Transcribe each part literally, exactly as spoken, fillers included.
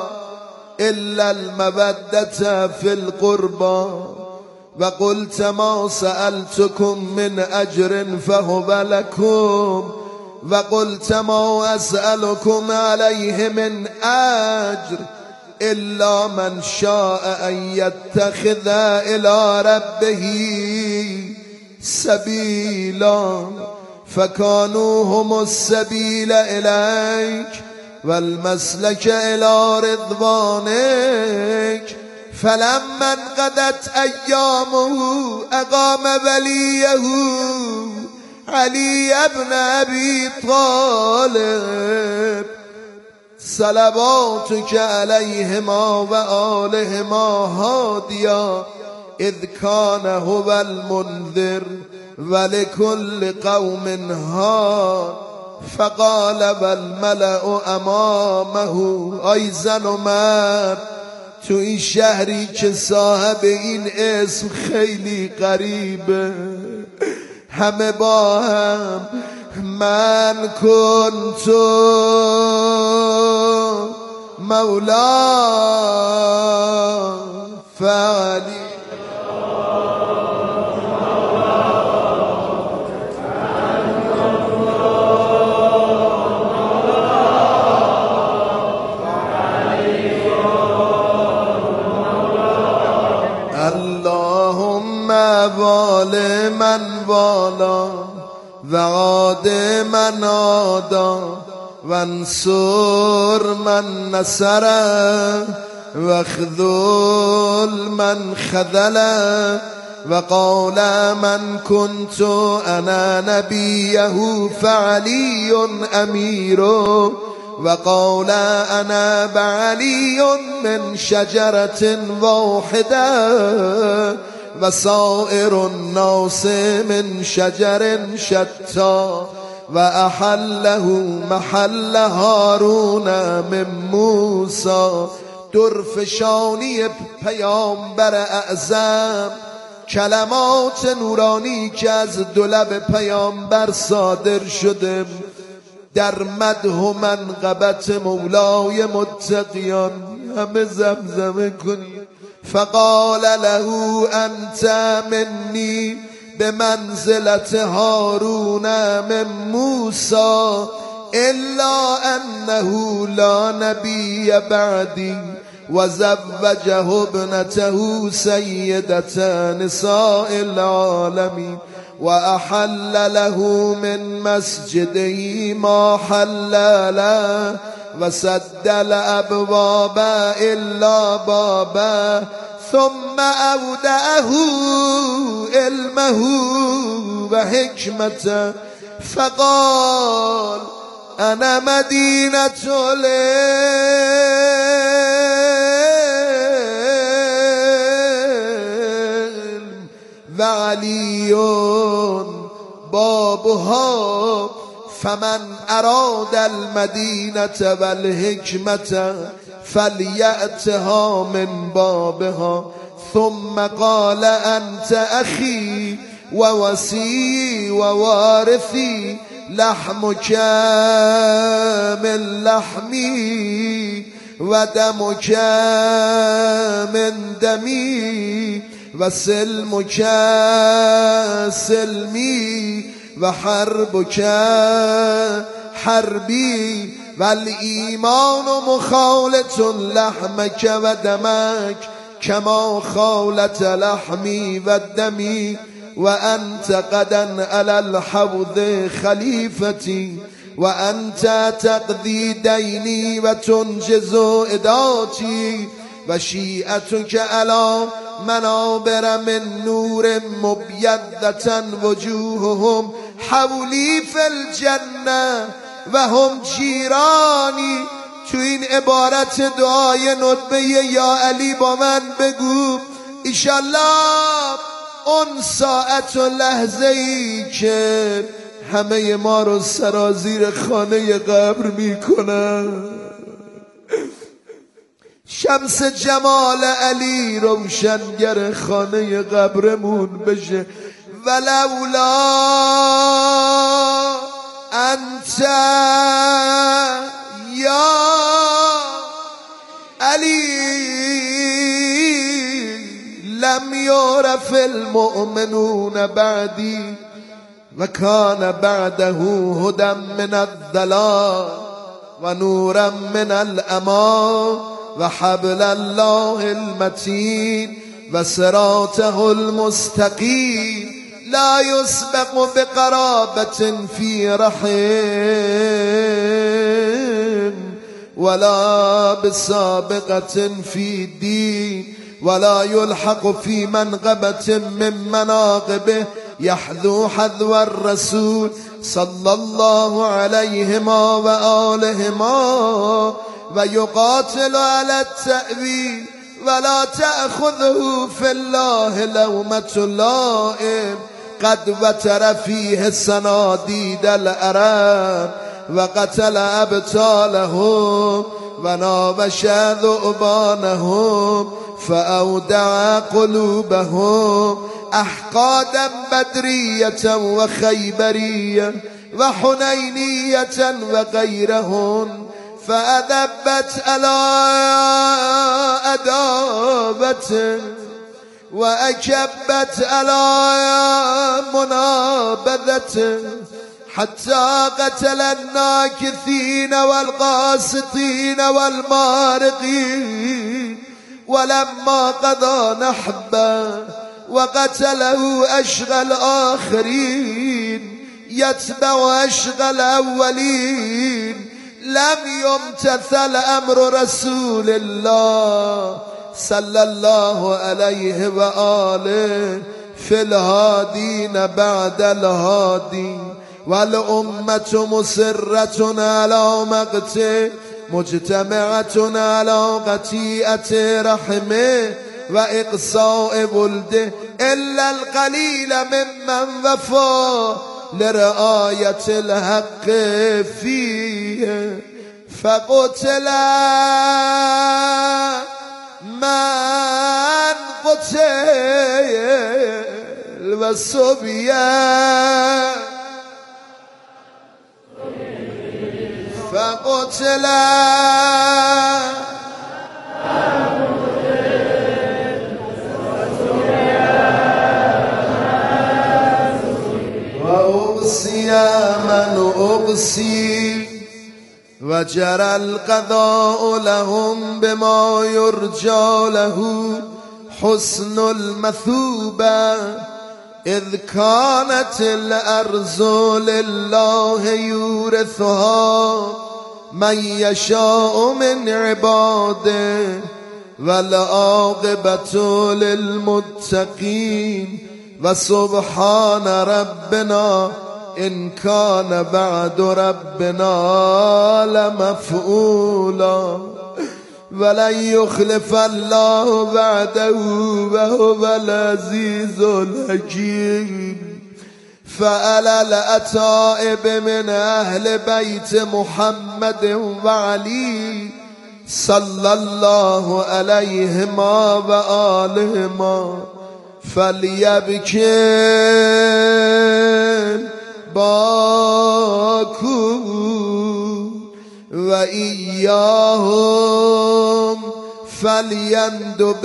إلا المودة في القربى وقلت ما سألتكم من أجر فهو لكم وقلت ما أسألكم عليه من أجر إلا من شاء أن يتخذ إلى ربه سبيلا فكانوا هم السبيل إليك والمسلك إلى رضوانك فلما انقضت أيامه أقام وليه علي بن أبي طالب صلواتك عليهما وآلهما هاديا إذ كان هو المنذر ولكل قوم هاد فقال والملأ امامه ای زن و مرد تو این شهری که صاحب این اسم خیلی غریبه همه با هم من کنت مولا فعلی وال من والا وعاد من عادا وانصر من نصر واخذل من خذل وقال من كنت أنا نبيه فعلي أمير وقال أنا بعلي من شجرة واحدة وسائر الناس من شجر شتى وأحله محل هارون من موسى درفشانی پیامبر اعظم کلمات نورانی که از دو لب پیامبر صادر شده در مدح و منقبت مولای متقیان همه زمزمه کنید فقال له انت مني بمنزلة هارون من موسى إلا أنه لا نبي بعدي وزوجه ابنته سيدة نساء العالمين وأحل له من مسجده ما حل له وسد الأبواب إلا بابا ثم أودعه علمه وحكمته فقال أنا مدينة العلم وعلي بابها فمن أراد المدينة والحكمة فليأتها من بابها ثم قال أنت أخي ووصي ووارثي لحمك من لحمي ودمك من دمي وسلمك سلمي وحربك حربي والإيمان مخالط لحمك ودمك كما خالت لحمي ودمي وأنت غدا على الحوض خليفتي وأنت تقضي ديني وتنجز إداتي وشيئتك على منابر من نور مبيضة وجوههم حولي في الجنة وهم جيراني. تو این عبارت دعای ندبه یا علی با من بگو ایشالله اون ساعت و لحظه ای که همه ما رو سرازیر خانه قبر میکنن شمس جمال علی روشنگر خانه قبرمون بشه. ولولا انت یا علي لم يعرف المؤمنون بعدي وكان بعده هدى من الضلال ونورا من الأمان وحبل الله المتين وصراطه المستقيم لا يسبق بقرابة في رحم ولا بسابقة في الدين ولا يلحق في منقبة من مناقبه يحذو حذو الرسول صلى الله عليهما وآلهما ويقاتل على التأويل ولا تأخذه في الله لومة لائم قد وتر فيه صناديد العرب وقتل أبطالهم وناوش ذؤبانهم فأودع قلوبهم أحقادا بدرية وخيبرية وحنينية وغيرهن فأذبت على أدابة وأكبت على منابذة حتى قتل الناكثين والقاسطين والمارقين ولما قضى نحبا وقتله أشغى الآخرين يتبع أشغى الأولين لم يمتثل أمر رسول الله صلى الله عليه وآله في الهادين بعد الهادي والأمة مسرة على مقته مجتمعة على قتيئة رحمه وإقصاء ولده إلا القليل ممن وفى لرعاية الحق فيه فقتل من قتل والصبيان فقتل وأغسي من أغسي وجرى القضاء لهم بما يرجى له حسن المثوبة إذ كانت الأرض لله يورثها من يشاء من عباده والعاقبة للمتقين وسبحان ربنا إن كان بعد ربنا لمفعولا ولن يخلف الله بعده وهو العزيز الحكيم فعلى الأتائب من أهل بيت محمد وعلي صلى الله عليهما وآلهما فليبكن باكون وإياهم فليندب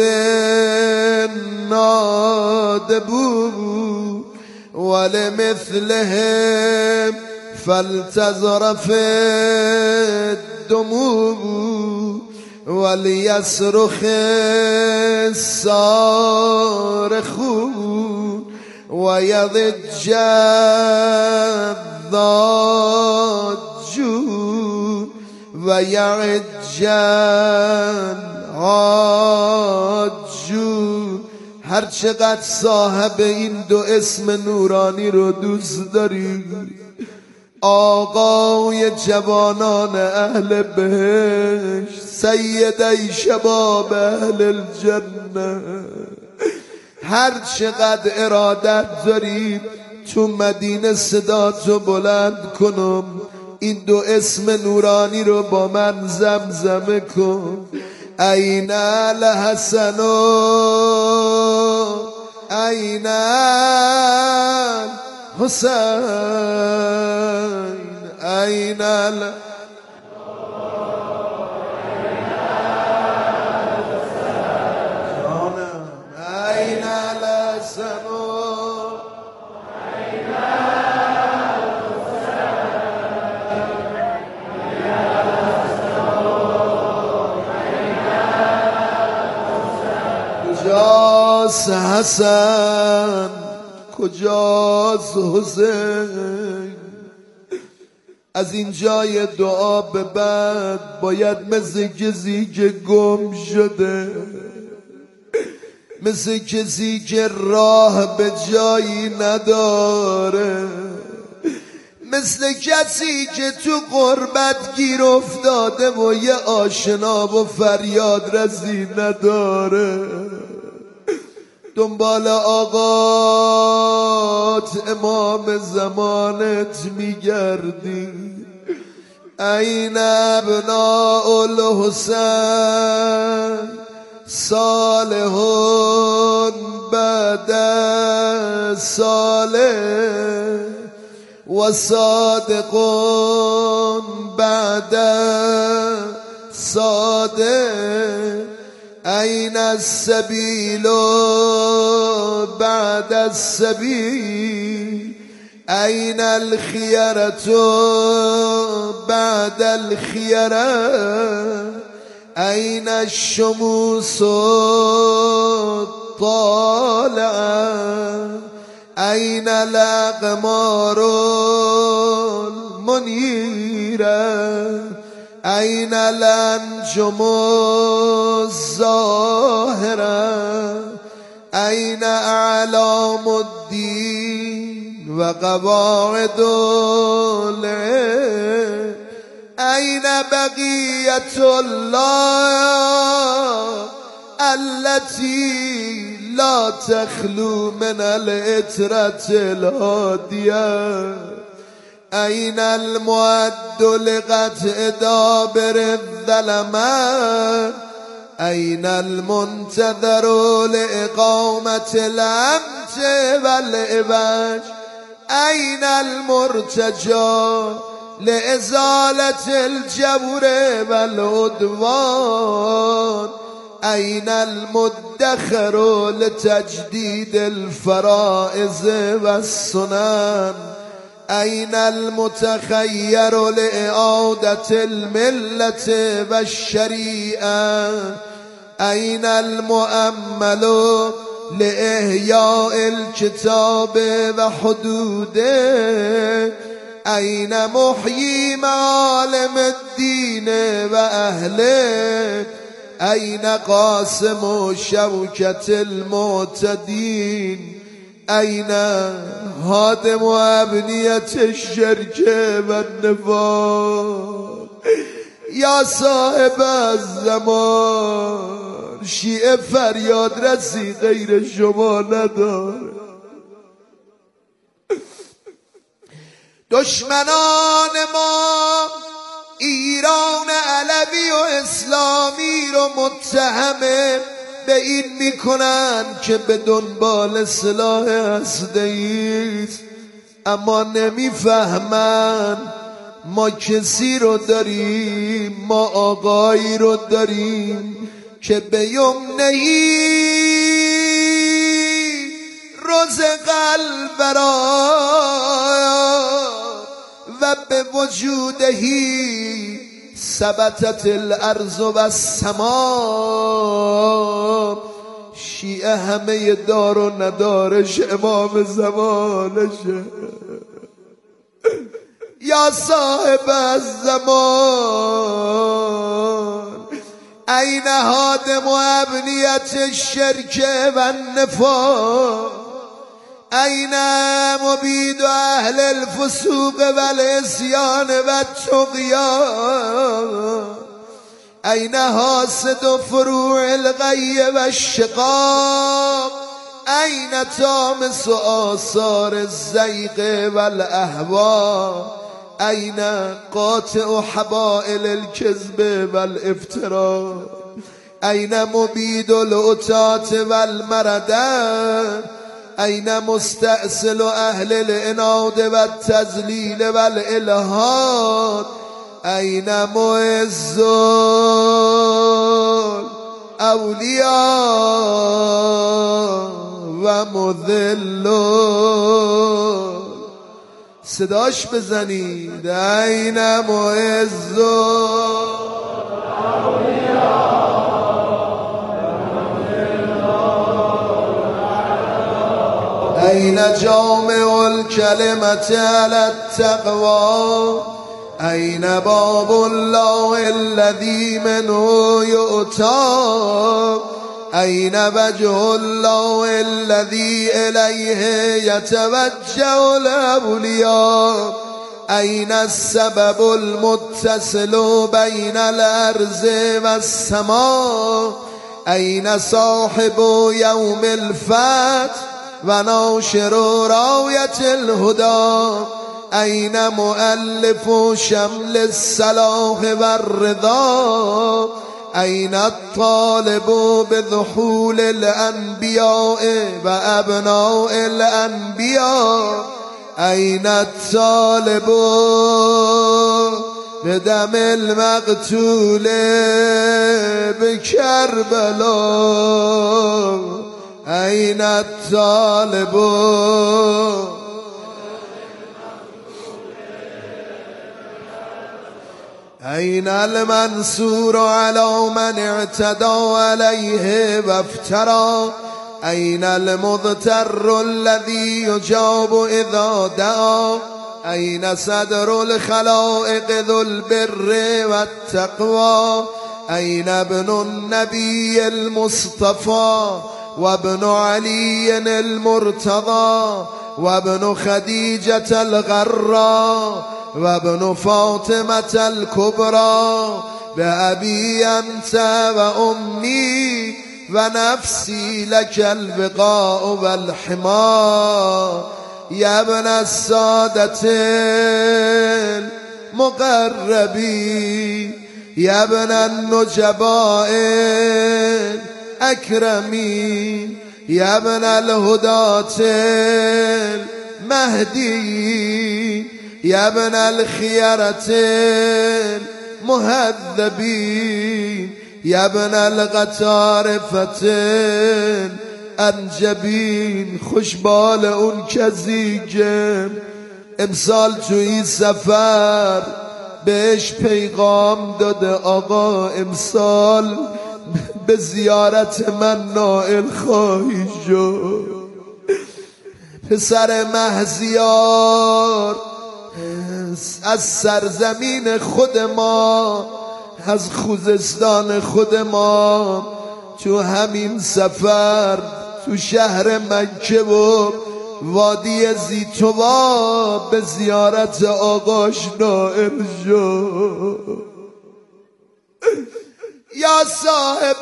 النادبون ولمثلهم فلتزرف الدموع وليصرخ الصارخون ويضج الضاجون ويعج العاجون. هر چقدر صاحب این دو اسم نورانی رو دوست داری، آقای جوانان اهل بهشت، سیدی شباب اهل الجنه، هر چقدر ارادت داری تو مدینه صداتو بلند کنم، این دو اسم نورانی رو با من زمزمه کن. این الحسن این الحسین این ال کجاست حسن کجاست حسین؟ از این جای دعا به بعد باید مثل کسی که گم شده، مثل کسی که راه به جایی نداره، مثل کسی که تو غربت گیر افتاده و یه آشنا و فریاد رسی نداره. دنبال آقات امام زمانت میگردی، این ابناء الحسین صالحون بعد صالح و صادقون بعد صادق. این السبیل بعد السبیل، این الخیرة بعد الخیرة، این الشموس طالعة، این الاقمار المنیرة، این الانجم الظاهرة، این اعلام الدین و قواعد العلم، این بقیت الله التي لا تخلو من العطرة الهادية، این المعد لقطع دابر الظلمات، این المنتظر لإقامة الأمت والعوج، این المرتجى لإزالة الجور والعدوان، این المدخر لتجديد الفرائض والسنن، این المتخیر لإعادة الملة والشریعة، این المؤمل لإحیاء الكتاب وحدوده، این محیی معالم الدین وأهله، این قاسم شوکة المعتدین، این هادم ابنیت الشرک و النفاق. یا صاحب الزمان، شیعه فریاد رسی غیر شما نداره. دشمنان ما ایران علوی و اسلامی رو متهم به این میکنن که به دنبال سلاح هسته‌ای است، اما نمیفهمن ما کسی رو داریم، ما آقایی رو داریم که به یمنهی رزق البرایا و به وجودهی ثبتت الارض و السما. شیعه همه دار و ندارش امام زمانشه. یا صاحب الزمان، این هادم و ابنیت الشرک و النفاق، این مبید اهل الفسوق و العصیان و الطغیان، این حاسد فروع الغی و الشقاق، این طامس آثار الزیغ و الاهوا، این قاطع حبائل الكذب و الافتراء، این مبید العتات و المردة، این مستأصل اهل العناد و التذلیل و الالحاد، این معز الاولیاء و مذل. صداش بزنید. این معز الاولیاء أين جامع الكلمة على التقوى أين باب الله الذي منه يؤتى أين وجه الله الذي إليه يتوجه الأولياء أين السبب المتصل بين الأرض والسماء أين صاحب يوم الفتح وناشر راية الهدى أين مؤلف شمل الصلاح والرضا أين الطالب بذحول الأنبياء وأبناء الأنبياء أين الطالب بدم المقتول بكربلاء أين الطالب أين المنصور على من اعتدى عليه وافترى أين المضطر الذي يجاب إذا دعا أين صدر الخلائق ذو البر والتقوى أين ابن النبي المصطفى وابن علي المرتضى وابن خديجة الغراء وابن فاطمة الكبرى بأبي أنت وأمي ونفسي لك البقاء والحمى يا ابن السادة المقربين يا ابن النجباء الأكرمين يا ابن الهداة المهديين يا ابن الخيرة المهذبين يا ابن الغطارفة الأنجبين خوشبال اون کسی که امسال توی سفر بهش پیغام داده آقا امسال به زیارت من نائل خواهی شد. پسر مهزیار از سرزمین خود ما از خوزستان خود ما تو همین سفر تو شهر مکه و وادی زیتوا به زیارت آقاش نائل شد. یا صاحب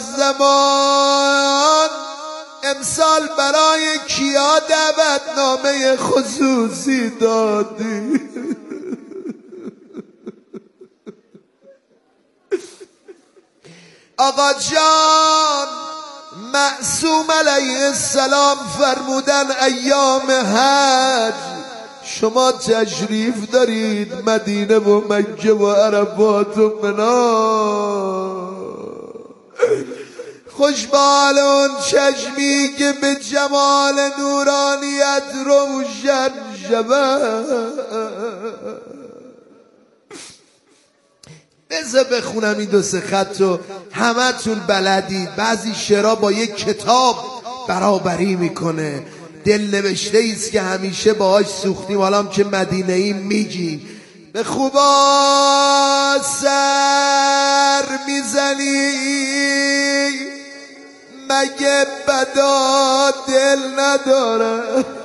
الزمان امسال برای کیا دعوتنامه خصوصی دادی؟ آقا جان معصوم علیه السلام فرمودن ایام حج شما تشریف دارید مدینه و مکه و عرفات و منا، خوشبال اون چشمی که به جمال نورانیت روشن شود. بذار بخونم این دو سه خط رو همه تون بلدید. بعضی شعرها با یک کتاب برابری میکنه، دل نوشته ایست که همیشه باهاش سوختیم، حالا هم که مدینه ای میگیم. به خوبا سر میزنی مگه بدا دل نداره؟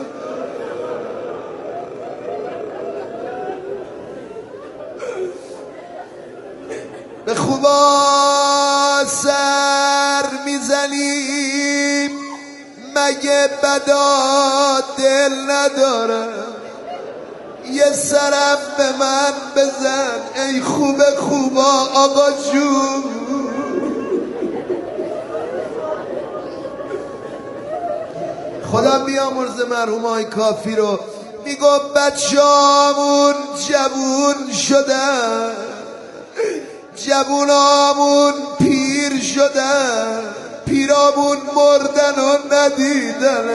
به خوبا سر میزنیم مگه بدا دل نداره؟ یه سرم به من بزن ای خوب خوبا آقا جون. خدا بیامرز مرحومای کافی رو. میگو بچه‌هامون جوون شدن، جوونامون پیر شدن، پیرامون مردن و ندیدن.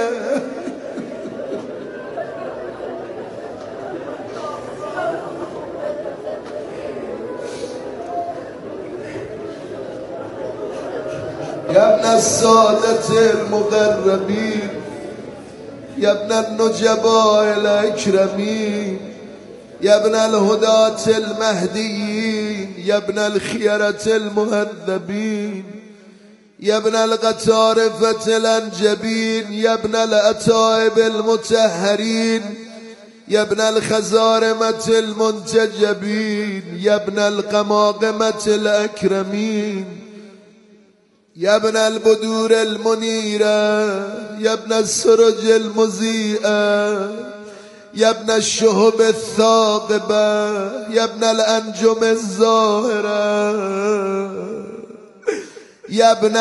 یا ابن السادة المقربین يا ابن النجباء الأكرمين يا ابن الهداة المهديين يا ابن الخيرة المهذبين يا ابن القطارفة الأنجبين يا ابن الأتائب المتهرين يا ابن الخزارمة المنتجبين يا ابن القماقمة الأكرمين يا ابن البدور المنيرة يا ابن السرج المضيئة يا ابن الشهب الثاقبة يا ابن الأنجم الزاهرة يا ابن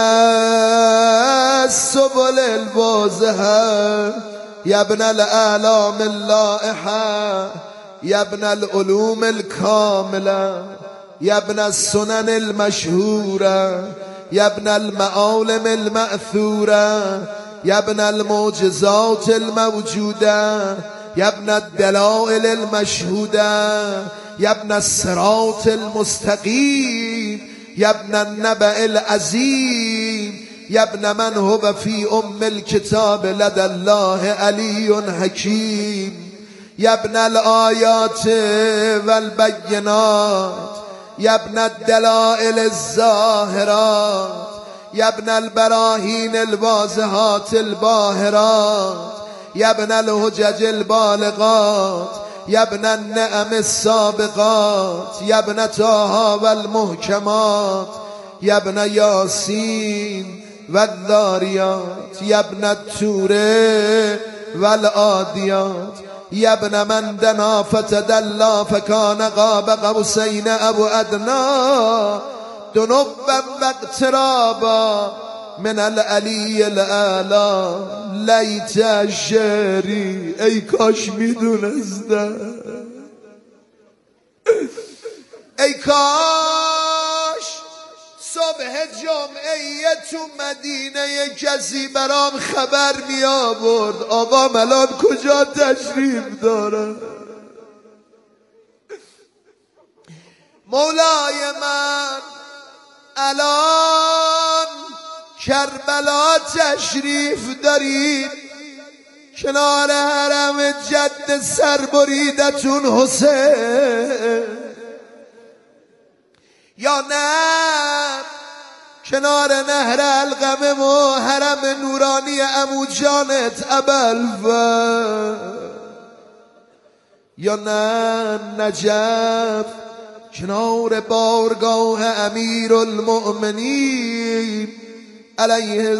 السبل الواضحة يا ابن الآلام اللائحة يا ابن العلوم الكاملة يا ابن السنن المشهورة يا ابن المعالم المأثورة يا ابن المعجزات الموجودة يا ابن الدلائل المشهودة يا ابن الصراط المستقيم يا ابن النبأ العظيم يا ابن من هو في أم الكتاب لدى الله علي حكيم يا ابن الآيات والبينات يا ابن الدلائل الظاهرات يا ابن البراهين الواضحات الباهرات يا ابن الهجج البالغات يا ابن النعم السابقات يا ابن طه والمحكمات يا ابن ياسين والذاريات يا ابن التور والعاديات يا ابن من دنا فتدلى فكان قاب قوسين أو أدنى ذنوبا واقترابا من العلی الاعلی لیت شعری ای کاش میدونستم ای کاش صبح جمعه تو مدینه کسی برام خبر می آورد آقا ملان کجا تشریف داره مولای من الان کربلا تشریف دارید کنار حرم جد سربریدتون حسین یا نه کنار نهر القمه و حرم نورانی عمو جانت ابوالفضل یا نه نجف کنار بارگاه امیر المؤمنین علیه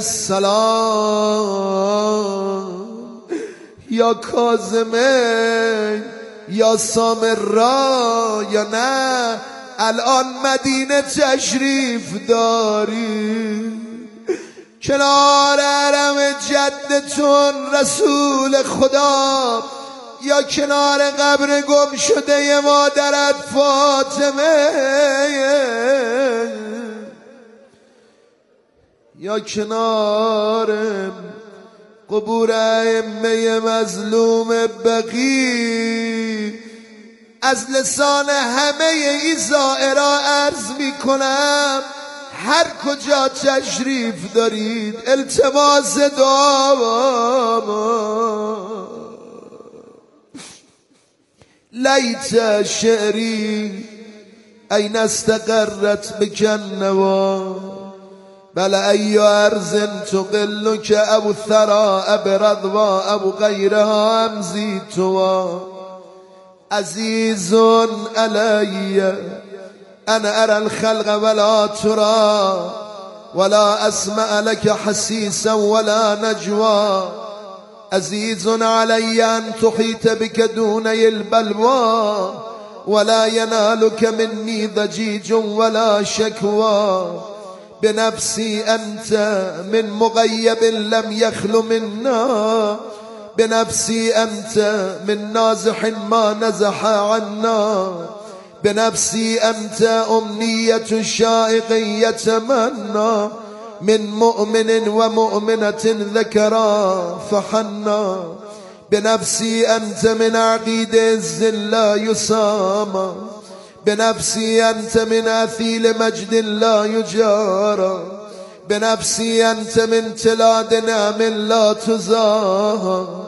السلام یا کاظمه یا سامرا یا نه الان مدینه تشریف داری کنار حرم جدتون رسول خدا یا کنار قبر گم شده مادرت فاطمه یا کنار قبور ائمه مظلوم بقی از لسان همه ای زائرا عرض می کنم هر کجا تشریف دارید التماس دعا لیت شعری این استقرت بک النوا بل ای ارض تقل که ابو ثرا ابرضوا ابو غیرها امزی توا عزیز علی انا ارى الخلق ولا ترى ولا اسمع لك حسيسا ولا نجوى عزيز علي ان تحيط بك دوني البلوى ولا ينالك مني ضجيج ولا شكوى بنفسي أنت من مغيب لم يخل منا بنفسي أنت من نازح ما نزح عنا بنفسي أنت أمنية شائق يتمنى من مؤمن ومؤمنة ذكرا فحنا بنفسي أنت من عقيد عز لا يسامى بنفسي أنت من أثيل مجد لا يجارى بنفسي أنت من تلاد نعم لا تزاهى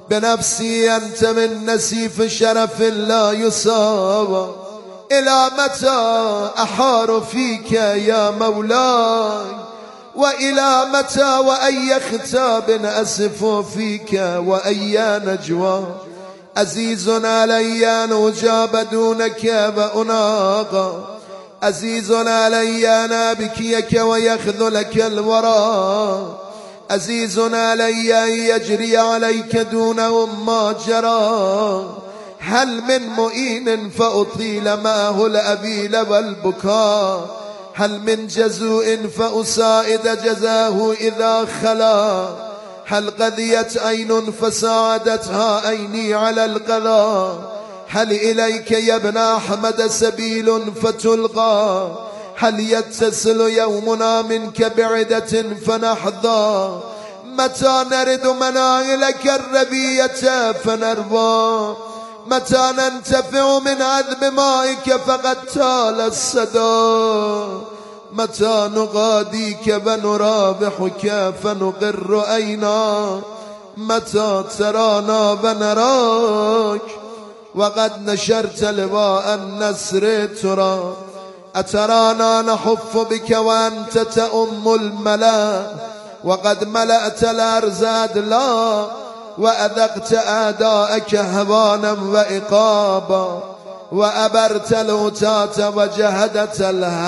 بنفسي أنت من نسيف شرف لا يساوى إلى متى أحار فيك يا مولاي وإلى متى وأي ختاب أسف فيك وأي نجوى عزيز علي أن أجاب دونك وأناغى عزيز علي أن أبكيك ويخذلك الورى عزيز علي أن يجري عليك دونهم ما جرى هل من مؤين فأطيل معه الأبيل والبكاء هل من جزوء فأسائد جزاه إذا خلا هل قذيت عين فساعدتها عيني على القضاء هل إليك يا ابن أحمد سبيل فتلقى هل يتصل يومنا منك بعدة فنحظى متى نرد منايلك الربية فنرضى متى ننتفع من عذب مائك فقد تال الصدى متى نغاديك ونرابحك فنقر أينا متى ترانا ونراك وقد نشرت لواء النصر ترى أترانا نحف بك وأنت تأم الملا وقد ملأت الأرض عدلا وأذقت أعداءك هوانا وإقابا وأبرت الأتاة وجهدت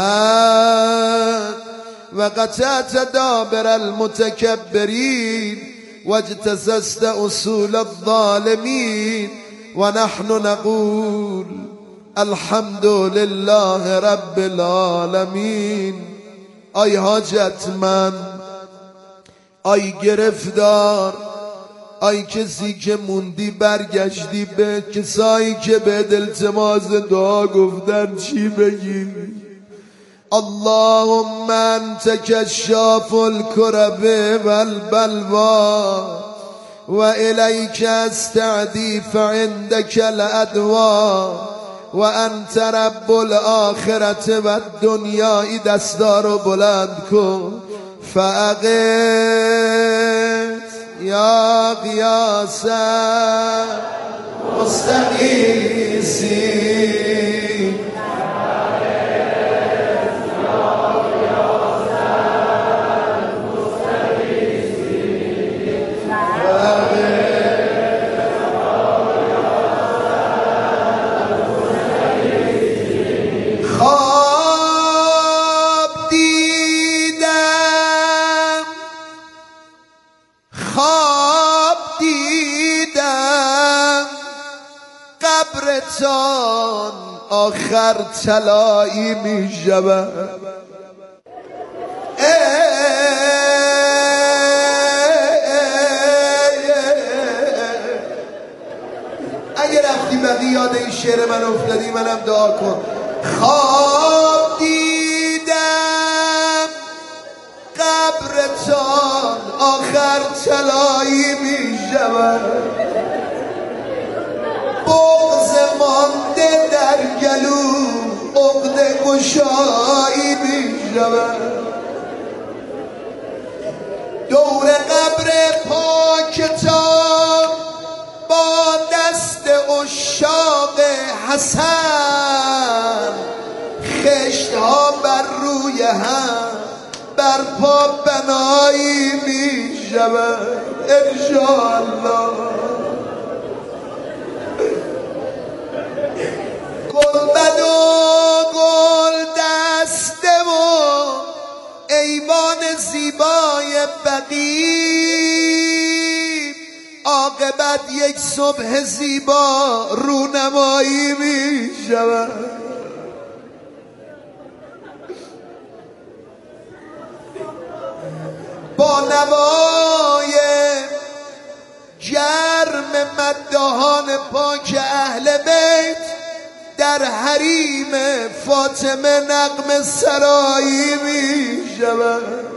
الهاد وقتات دابر المتكبرين واجتززت أصول الظالمين ونحن نقول الحمد لله رب العالمین. آی حاجتمند، آی گرفتار، آی کسی که موندی برگشتی به کسایی که به التماس دعا گفتن چی بگی؟ اللهم انت کشاف الکرب والبلوا و الیک استعدی فعندک الادوا و انت رب الاخرت و الدنیا. ای دستا رو بلند کن. فاغث یا غیاث مستغیثین. قبرتان آخر طلایی می شود. اگه رفتی بقی یاد این شعر من افتادی منم دعا کن. خواب دیدم قبرتان آخر طلایی می شود. بغض مانده در گلو عقده گشایی می شود. دور قبر پاکتان با دست عشاق حسن خشت ها بر روی هم بر پا بنایی می شود انشاءالله. گلبد و گل دسته و ایوان زیبای بقیع عاقبت یک صبح زیبا رونمایی می شود. با نوای گرم مداحان پاک اهل بیت در حریم فاطمه نغمه سرایی می شود.